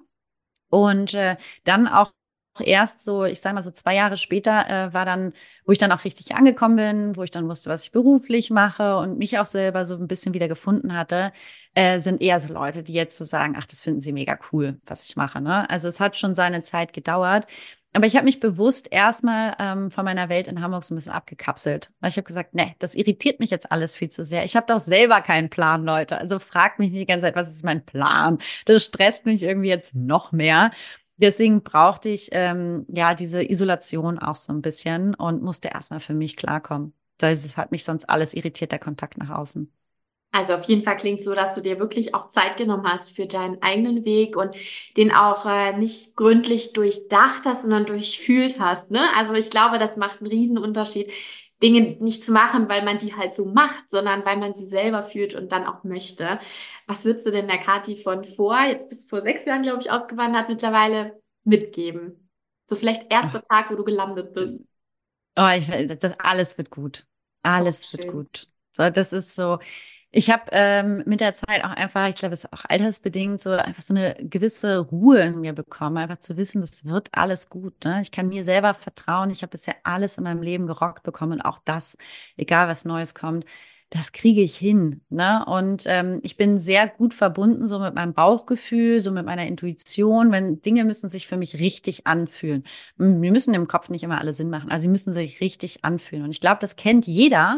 Speaker 2: Und dann auch erst so, ich sage mal so 2 Jahre später, war dann, wo ich dann auch richtig angekommen bin, wo ich dann wusste, was ich beruflich mache und mich auch selber so ein bisschen wieder gefunden hatte, sind eher so Leute, die jetzt so sagen, ach, das finden sie mega cool, was ich mache. Ne? Also es hat schon seine Zeit gedauert. Aber ich habe mich bewusst erstmal von meiner Welt in Hamburg so ein bisschen abgekapselt. Weil ich habe gesagt, nee, das irritiert mich jetzt alles viel zu sehr. Ich habe doch selber keinen Plan, Leute. Also fragt mich nicht die ganze Zeit, was ist mein Plan? Das stresst mich irgendwie jetzt noch mehr. Deswegen brauchte ich ja diese Isolation auch so ein bisschen und musste erstmal für mich klarkommen. Das hat mich sonst alles irritiert, der Kontakt nach außen.
Speaker 1: Also auf jeden Fall klingt so, dass du dir wirklich auch Zeit genommen hast für deinen eigenen Weg und den auch nicht gründlich durchdacht hast, sondern durchfühlt hast, ne? Also ich glaube, das macht einen riesen Unterschied, Dinge nicht zu machen, weil man die halt so macht, sondern weil man sie selber fühlt und dann auch möchte. Was würdest du denn der Kathi von jetzt bis vor 6 Jahren, glaube ich, ausgewandert mittlerweile mitgeben? So vielleicht erster Tag, wo du gelandet bist.
Speaker 2: Oh, alles wird gut.
Speaker 1: Oh,
Speaker 2: Alles wird
Speaker 1: schön.
Speaker 2: gut. So, das ist so. Ich habe mit der Zeit auch einfach, ich glaube, es ist auch altersbedingt, so einfach so eine gewisse Ruhe in mir bekommen, einfach zu wissen, das wird alles gut. Ne? Ich kann mir selber vertrauen. Ich habe bisher alles in meinem Leben gerockt bekommen und auch das, egal was Neues kommt, das kriege ich hin. Ne? Und ich bin sehr gut verbunden so mit meinem Bauchgefühl, so mit meiner Intuition. Wenn Dinge müssen sich für mich richtig anfühlen. Wir müssen im Kopf nicht immer alle Sinn machen. Also sie müssen sich richtig anfühlen. Und ich glaube, das kennt jeder.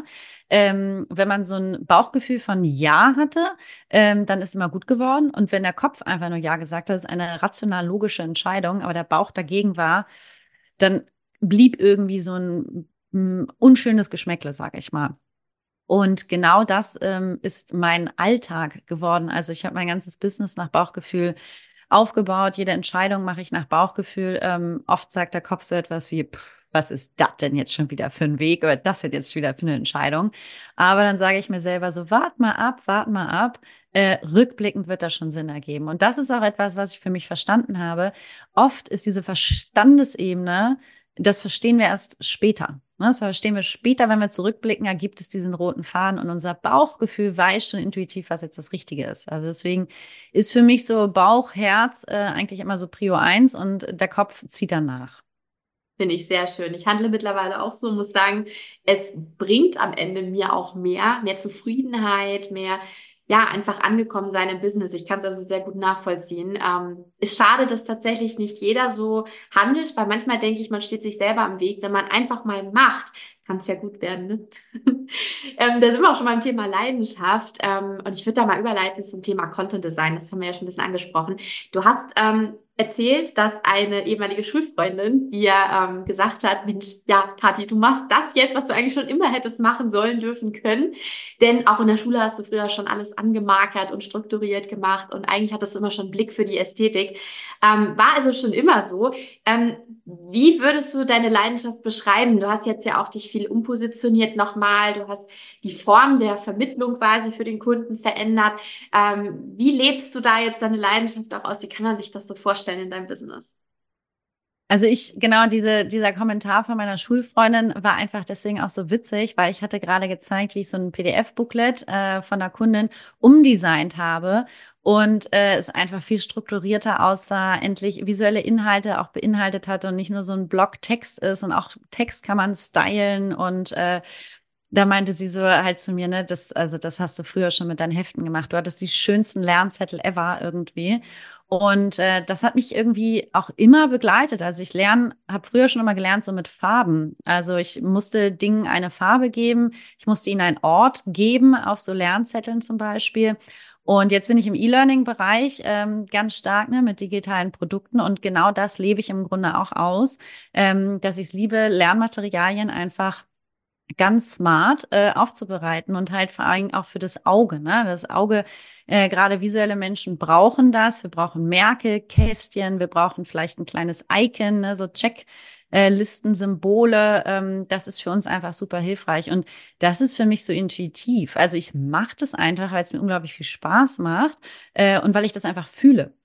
Speaker 2: Wenn man so ein Bauchgefühl von Ja hatte, dann ist immer gut geworden. Und wenn der Kopf einfach nur Ja gesagt hat, ist eine rational logische Entscheidung, aber der Bauch dagegen war, dann blieb irgendwie so ein unschönes Geschmäckle, sage ich mal. Und genau das ist mein Alltag geworden. Also ich habe mein ganzes Business nach Bauchgefühl aufgebaut. Jede Entscheidung mache ich nach Bauchgefühl. Oft sagt der Kopf so etwas wie, was ist das denn jetzt schon wieder für ein Weg oder das denn jetzt schon wieder für eine Entscheidung? Aber dann sage ich mir selber so, wart mal ab, wart mal ab. Rückblickend wird das schon Sinn ergeben. Und das ist auch etwas, was ich für mich verstanden habe. Oft ist diese Verstandesebene, das verstehen wir erst später. Ne? Das verstehen wir später, wenn wir zurückblicken, ergibt es diesen roten Faden und unser Bauchgefühl weiß schon intuitiv, was jetzt das Richtige ist. Also deswegen ist für mich so Bauch, Herz eigentlich immer so Prio 1 und der Kopf zieht danach.
Speaker 1: Finde ich sehr schön. Ich handle mittlerweile auch so, muss sagen, es bringt am Ende mir auch mehr Zufriedenheit, mehr, ja, einfach angekommen sein im Business. Ich kann es also sehr gut nachvollziehen. Ist schade, dass tatsächlich nicht jeder so handelt, weil manchmal denke ich, man steht sich selber am Weg. Wenn man einfach mal macht, kann es ja gut werden, ne? Da sind wir auch schon beim Thema Leidenschaft. Und ich würde da mal überleiten zum Thema Content Design. Das haben wir ja schon ein bisschen angesprochen. Du hast erzählt, dass eine ehemalige Schulfreundin dir gesagt hat, Mensch, ja, Kathi, du machst das jetzt, was du eigentlich schon immer hättest machen sollen, dürfen, können. Denn auch in der Schule hast du früher schon alles angemarkert und strukturiert gemacht und eigentlich hattest du immer schon einen Blick für die Ästhetik. War also schon immer so. Ähm, Wie würdest du deine Leidenschaft beschreiben? Du hast jetzt ja auch dich viel umpositioniert nochmal. Du hast die Form der Vermittlung quasi für den Kunden verändert. Wie lebst du da jetzt deine Leidenschaft auch aus? Wie kann man sich das so vorstellen in deinem Business?
Speaker 2: Also genau dieser Kommentar von meiner Schulfreundin war einfach deswegen auch so witzig, weil ich hatte gerade gezeigt, wie ich so ein PDF-Booklet von einer Kundin umdesignt habe und es einfach viel strukturierter aussah, endlich visuelle Inhalte auch beinhaltet hatte und nicht nur so ein Block Text ist und auch Text kann man stylen und da meinte sie so halt zu mir, ne, also das hast du früher schon mit deinen Heften gemacht. Du hattest die schönsten Lernzettel ever irgendwie. Und das hat mich irgendwie auch immer begleitet. Also ich habe früher schon immer gelernt, so mit Farben. Also ich musste Dingen eine Farbe geben, ich musste ihnen einen Ort geben, auf so Lernzetteln zum Beispiel. Und jetzt bin ich im E-Learning-Bereich ganz stark ne, mit digitalen Produkten und genau das lebe ich im Grunde auch aus, dass ich es liebe, Lernmaterialien einfach ganz smart aufzubereiten und halt vor allem auch für das Auge. Ne? Das Auge, gerade visuelle Menschen brauchen das. Wir brauchen Merke-Kästchen, wir brauchen vielleicht ein kleines Icon, ne? So Checklisten, Symbole. Das ist für uns einfach super hilfreich. Und das ist für mich so intuitiv. Also ich mache das einfach, weil es mir unglaublich viel Spaß macht und weil ich das einfach fühle.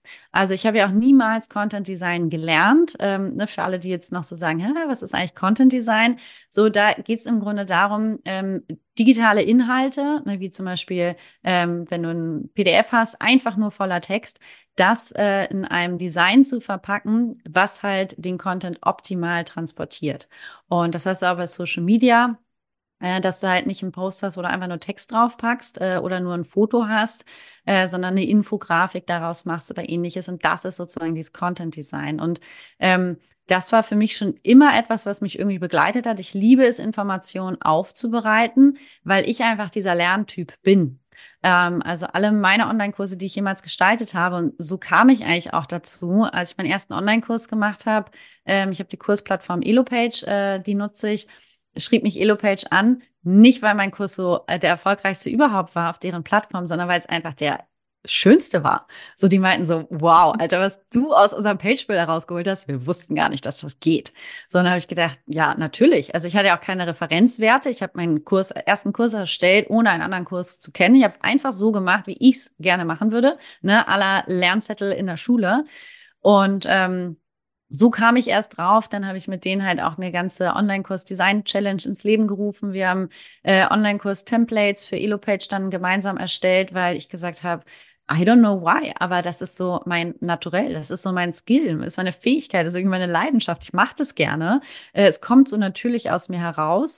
Speaker 2: Also ich habe ja auch niemals Content Design gelernt. Ne, für alle, die jetzt noch so sagen, hä, was ist eigentlich Content Design? So, da geht es im Grunde darum, digitale Inhalte, ne, wie zum Beispiel, wenn du ein PDF hast, einfach nur voller Text, das in einem Design zu verpacken, was halt den Content optimal transportiert. Und das heißt auch bei Social Media, dass du halt nicht einen Post hast, wo du einfach nur Text draufpackst oder nur ein Foto hast, sondern eine Infografik daraus machst oder ähnliches. Und das ist sozusagen dieses Content Design. Und das war für mich schon immer etwas, was mich irgendwie begleitet hat. Ich liebe es, Informationen aufzubereiten, weil ich einfach dieser Lerntyp bin. Also alle meine Online-Kurse, die ich jemals gestaltet habe, und so kam ich eigentlich auch dazu, als ich meinen ersten Online-Kurs gemacht habe. Ich habe die Kursplattform Elopage, die nutze ich, schrieb mich Elopage an, nicht weil mein Kurs so der erfolgreichste überhaupt war auf deren Plattform, sondern weil es einfach der schönste war. So, die meinten so, wow, Alter, was du aus unserem Page-Builder rausgeholt hast, wir wussten gar nicht, dass das geht. So, dann habe ich gedacht, ja, natürlich. Also ich hatte ja auch keine Referenzwerte. Ich habe meinen ersten Kurs erstellt, ohne einen anderen Kurs zu kennen. Ich habe es einfach so gemacht, wie ich es gerne machen würde, ne, à la Lernzettel in der Schule. Und so kam ich erst drauf. Dann habe ich mit denen halt auch eine ganze Online-Kurs-Design-Challenge ins Leben gerufen. Wir haben Online-Kurs-Templates für Elopage dann gemeinsam erstellt, weil ich gesagt habe, I don't know why, aber das ist so mein Naturell, das ist so mein Skill, das ist meine Fähigkeit, das ist irgendwie meine Leidenschaft. Ich mache das gerne. Es kommt so natürlich aus mir heraus.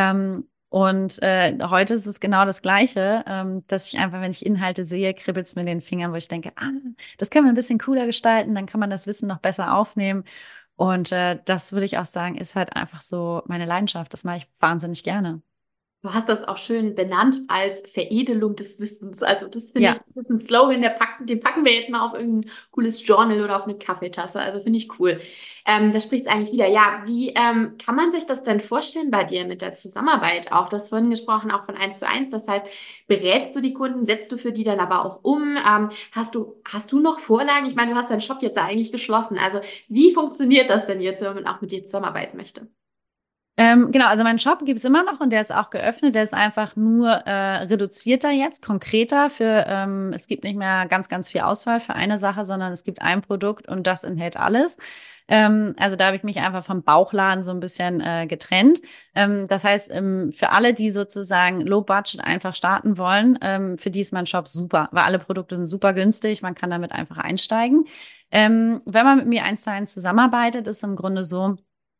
Speaker 2: Und heute ist es genau das Gleiche, dass ich einfach, wenn ich Inhalte sehe, kribbelt es mir in den Fingern, wo ich denke, das können wir ein bisschen cooler gestalten, dann kann man das Wissen noch besser aufnehmen. Und das würde ich auch sagen, ist halt einfach so meine Leidenschaft. Das mache ich wahnsinnig gerne.
Speaker 1: Du hast das auch schön benannt als Veredelung des Wissens. Also das finde ich,
Speaker 2: Ja.
Speaker 1: das ist ein Slogan, den packen wir jetzt mal auf irgendein cooles Journal oder auf eine Kaffeetasse. Also finde ich cool. Das spricht es eigentlich wieder. Ja, wie kann man sich das denn vorstellen bei dir mit der Zusammenarbeit auch? Du hast vorhin gesprochen, auch von eins zu eins. Das heißt, berätst du die Kunden, setzt du für die dann aber auch um? Hast du noch Vorlagen? Ich meine, du hast deinen Shop jetzt ja eigentlich geschlossen. Also wie funktioniert das denn jetzt, wenn man auch mit dir zusammenarbeiten möchte?
Speaker 2: Genau, also meinen Shop gibt es immer noch und der ist auch geöffnet. Der ist einfach nur reduzierter jetzt, konkreter für, es gibt nicht mehr ganz, ganz viel Auswahl für eine Sache, sondern es gibt ein Produkt und das enthält alles. Also da habe ich mich einfach vom Bauchladen so ein bisschen getrennt. Das heißt, für alle, die sozusagen Low Budget einfach starten wollen, für die ist mein Shop super, weil alle Produkte sind super günstig, man kann damit einfach einsteigen. Wenn man mit mir eins zu eins zusammenarbeitet, ist im Grunde so,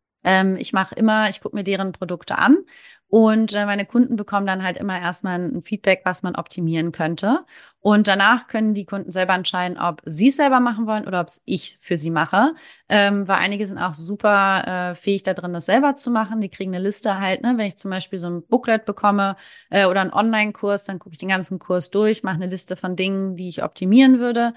Speaker 2: ich gucke mir deren Produkte an und meine Kunden bekommen dann halt immer erstmal ein Feedback, was man optimieren könnte. Und danach können die Kunden selber entscheiden, ob sie es selber machen wollen oder ob es ich für sie mache. Weil einige sind auch super fähig da drin, das selber zu machen. Die kriegen eine Liste halt, ne? Wenn ich zum Beispiel so ein Booklet bekomme oder einen Online-Kurs, dann gucke ich den ganzen Kurs durch, mache eine Liste von Dingen, die ich optimieren würde.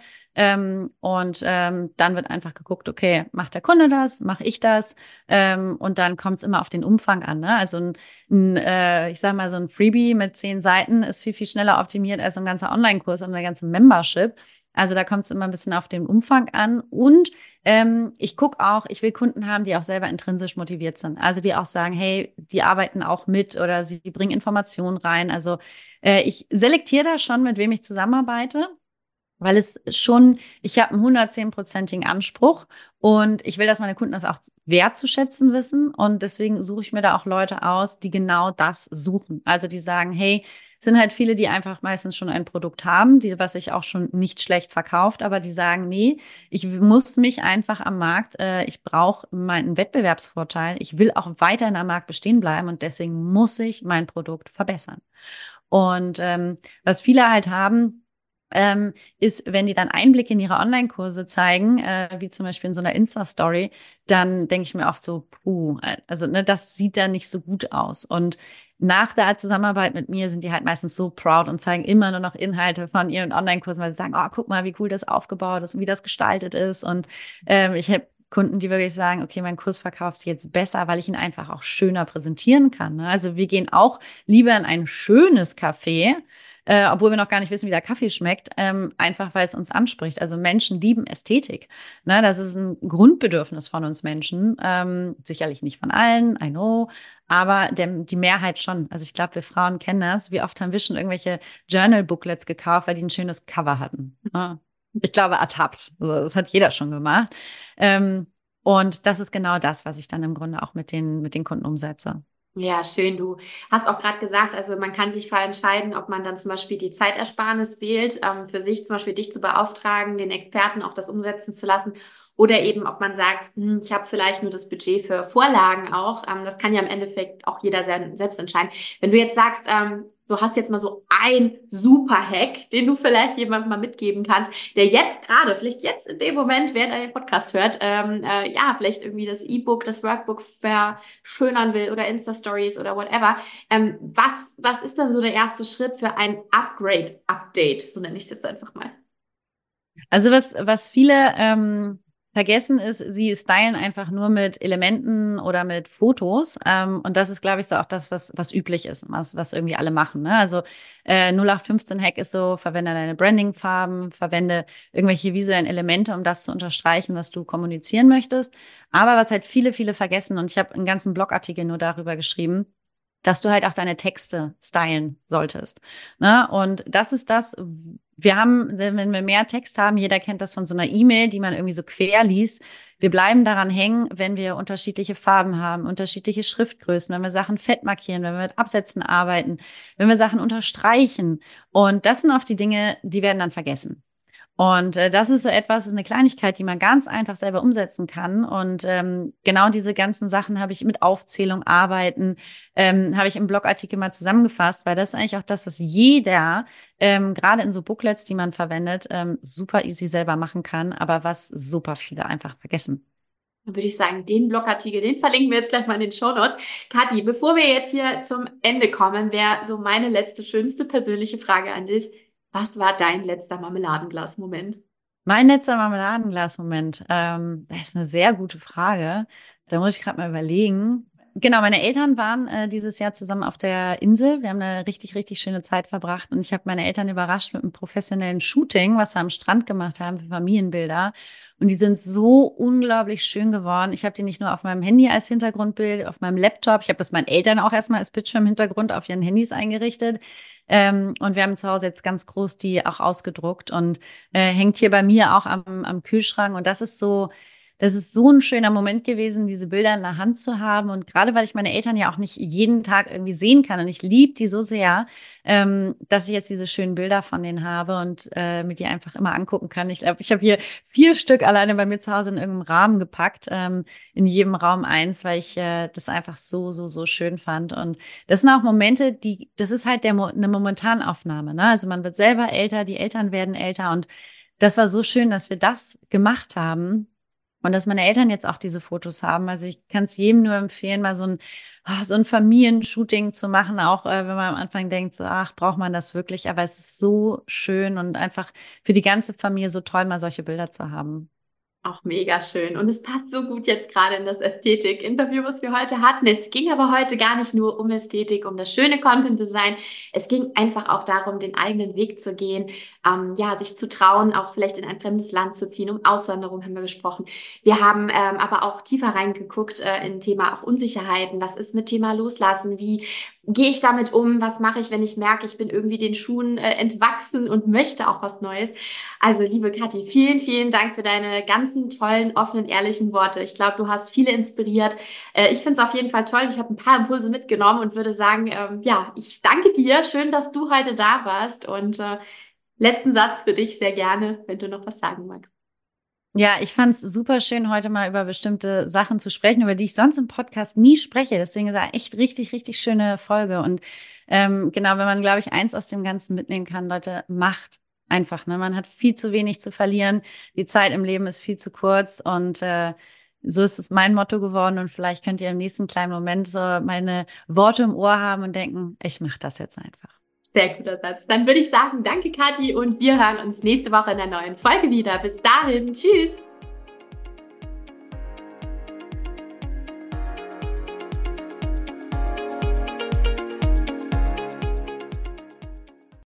Speaker 2: Dann wird einfach geguckt, okay, macht der Kunde das, mache ich das? Und dann kommt es immer auf den Umfang an. Ne? Also ich sag mal, so ein Freebie mit 10 Seiten ist viel, viel schneller optimiert als ein ganzer Online-Kurs und eine ganze Membership. Also da kommt es immer ein bisschen auf den Umfang an. Und ich gucke auch, ich will Kunden haben, die auch selber intrinsisch motiviert sind. Also die auch sagen, hey, die arbeiten auch mit oder sie bringen Informationen rein. Also ich selektiere da schon, mit wem ich zusammenarbeite. Weil ich habe einen 110-prozentigen Anspruch und ich will, dass meine Kunden das auch wertzuschätzen wissen. Und deswegen suche ich mir da auch Leute aus, die genau das suchen. Also die sagen, hey, es sind halt viele, die einfach meistens schon ein Produkt haben, was sich auch schon nicht schlecht verkauft, aber die sagen, nee, ich muss mich einfach am Markt, ich brauche meinen Wettbewerbsvorteil, ich will auch weiterhin am Markt bestehen bleiben und deswegen muss ich mein Produkt verbessern. Und was viele halt haben, ist, wenn die dann Einblicke in ihre Online-Kurse zeigen, wie zum Beispiel in so einer Insta-Story, dann denke ich mir oft so, also ne, das sieht da nicht so gut aus. Und nach der Zusammenarbeit mit mir sind die halt meistens so proud und zeigen immer nur noch Inhalte von ihren Online-Kursen, weil sie sagen, oh, guck mal, wie cool das aufgebaut ist und wie das gestaltet ist. Und ich habe Kunden, die wirklich sagen, okay, mein Kurs verkauft sich jetzt besser, weil ich ihn einfach auch schöner präsentieren kann. Ne? Also wir gehen auch lieber in ein schönes Café, obwohl wir noch gar nicht wissen, wie der Kaffee schmeckt, einfach weil es uns anspricht. Also Menschen lieben Ästhetik. Ne, das ist ein Grundbedürfnis von uns Menschen. Sicherlich nicht von allen, I know, aber die Mehrheit schon. Also ich glaube, wir Frauen kennen das. Wie oft haben wir schon irgendwelche Journal-Booklets gekauft, weil die ein schönes Cover hatten. Ne? Ich glaube, ertappt. Also, das hat jeder schon gemacht. Ähm, und das ist genau das, was ich dann im Grunde auch mit den Kunden umsetze.
Speaker 1: Ja, schön. Du hast auch gerade gesagt, also man kann sich frei entscheiden, ob man dann zum Beispiel die Zeitersparnis wählt, für sich zum Beispiel dich zu beauftragen, den Experten auch das umsetzen zu lassen. Oder eben, ob man sagt, ich habe vielleicht nur das Budget für Vorlagen auch. Das kann ja im Endeffekt auch jeder selbst entscheiden. Wenn du jetzt sagst, du hast jetzt mal so ein Super-Hack, den du vielleicht jemandem mal mitgeben kannst, der jetzt gerade, vielleicht jetzt in dem Moment, während er den Podcast hört, ja, vielleicht irgendwie das E-Book, das Workbook verschönern will oder Insta-Stories oder whatever. Was ist dann so der erste Schritt für ein Upgrade-Update? So nenne ich es jetzt einfach mal.
Speaker 2: Also was viele vergessen ist, sie stylen einfach nur mit Elementen oder mit Fotos. Und das ist, glaube ich, so auch das, was üblich ist, was irgendwie alle machen. Ne? Also 0815-Hack ist so, verwende deine Branding-Farben, verwende irgendwelche visuellen Elemente, um das zu unterstreichen, was du kommunizieren möchtest. Aber was halt viele vergessen, und ich habe einen ganzen Blogartikel nur darüber geschrieben, dass du halt auch deine Texte stylen solltest. Ne? Und das ist das, wir haben, wenn wir mehr Text haben, jeder kennt das von so einer E-Mail, die man irgendwie so quer liest. Wir bleiben daran hängen, wenn wir unterschiedliche Farben haben, unterschiedliche Schriftgrößen, wenn wir Sachen fett markieren, wenn wir mit Absätzen arbeiten, wenn wir Sachen unterstreichen. Und das sind oft die Dinge, die werden dann vergessen. Und das ist so etwas, ist eine Kleinigkeit, die man ganz einfach selber umsetzen kann. Und genau diese ganzen Sachen habe ich mit Aufzählung, Arbeiten, habe ich im Blogartikel mal zusammengefasst, weil das ist eigentlich auch das, was jeder, gerade in so Booklets, die man verwendet, super easy selber machen kann, aber was super viele einfach vergessen.
Speaker 1: Dann würde ich sagen, den Blogartikel, den verlinken wir jetzt gleich mal in den Shownotes. Kathi, bevor wir jetzt hier zum Ende kommen, wäre so meine letzte, schönste persönliche Frage an dich. Was war dein letzter Marmeladenglas-Moment?
Speaker 2: Mein letzter Marmeladenglas-Moment, das ist eine sehr gute Frage. Da muss ich gerade mal überlegen. Genau, meine Eltern waren dieses Jahr zusammen auf der Insel. Wir haben eine richtig schöne Zeit verbracht und ich habe meine Eltern überrascht mit einem professionellen Shooting, was wir am Strand gemacht haben für Familienbilder. Und die sind so unglaublich schön geworden. Ich habe die nicht nur auf meinem Handy als Hintergrundbild, auf meinem Laptop. Ich habe das meinen Eltern auch erstmal als Bildschirmhintergrund auf ihren Handys eingerichtet. Und wir haben zu Hause jetzt ganz groß die auch ausgedruckt und hängt hier bei mir auch am Kühlschrank. Und das ist so ein schöner Moment gewesen, diese Bilder in der Hand zu haben. Und gerade weil ich meine Eltern ja auch nicht jeden Tag irgendwie sehen kann und ich liebe die so sehr, dass ich jetzt diese schönen Bilder von denen habe und mit die einfach immer angucken kann. Ich glaube, ich habe hier 4 Stück alleine bei mir zu Hause in irgendeinem Rahmen gepackt, in jedem Raum eins, weil ich das einfach so schön fand. Und das sind auch Momente, das ist halt eine Momentanaufnahme. Ne? Also man wird selber älter, die Eltern werden älter und das war so schön, dass wir das gemacht haben. Und dass meine Eltern jetzt auch diese Fotos haben. Also ich kann es jedem nur empfehlen, mal so ein Familienshooting zu machen, auch wenn man am Anfang denkt, so, ach, braucht man das wirklich? Aber es ist so schön und einfach für die ganze Familie so toll, mal solche Bilder zu haben.
Speaker 1: Auch mega schön. Und es passt so gut jetzt gerade in das Ästhetik-Interview, was wir heute hatten. Es ging aber heute gar nicht nur um Ästhetik, um das schöne Content-Design. Es ging einfach auch darum, den eigenen Weg zu gehen, ja, sich zu trauen, auch vielleicht in ein fremdes Land zu ziehen. Um Auswanderung haben wir gesprochen. Wir haben aber auch tiefer reingeguckt in Thema auch Unsicherheiten. Was ist mit Thema Loslassen? Wie gehe ich damit um? Was mache ich, wenn ich merke, ich bin irgendwie den Schuhen entwachsen und möchte auch was Neues? Also, liebe Kathi, vielen Dank für deine ganzen tollen, offenen, ehrlichen Worte. Ich glaube, du hast viele inspiriert. Ich finde es auf jeden Fall toll. Ich habe ein paar Impulse mitgenommen und würde sagen, ja, ich danke dir. Schön, dass du heute da warst. Und letzten Satz für dich sehr gerne, wenn du noch was sagen magst.
Speaker 2: Ja, ich fand es super schön, heute mal über bestimmte Sachen zu sprechen, über die ich sonst im Podcast nie spreche. Deswegen war echt richtig schöne Folge. Und genau, wenn man, glaube ich, eins aus dem Ganzen mitnehmen kann, Leute, macht einfach. Ne? Man hat viel zu wenig zu verlieren. Die Zeit im Leben ist viel zu kurz. Und so ist es mein Motto geworden. Und vielleicht könnt ihr im nächsten kleinen Moment so meine Worte im Ohr haben und denken, ich mache das jetzt einfach.
Speaker 1: Sehr guter Satz. Dann würde ich sagen, danke, Kathi, und wir hören uns nächste Woche in der neuen Folge wieder. Bis dahin, tschüss.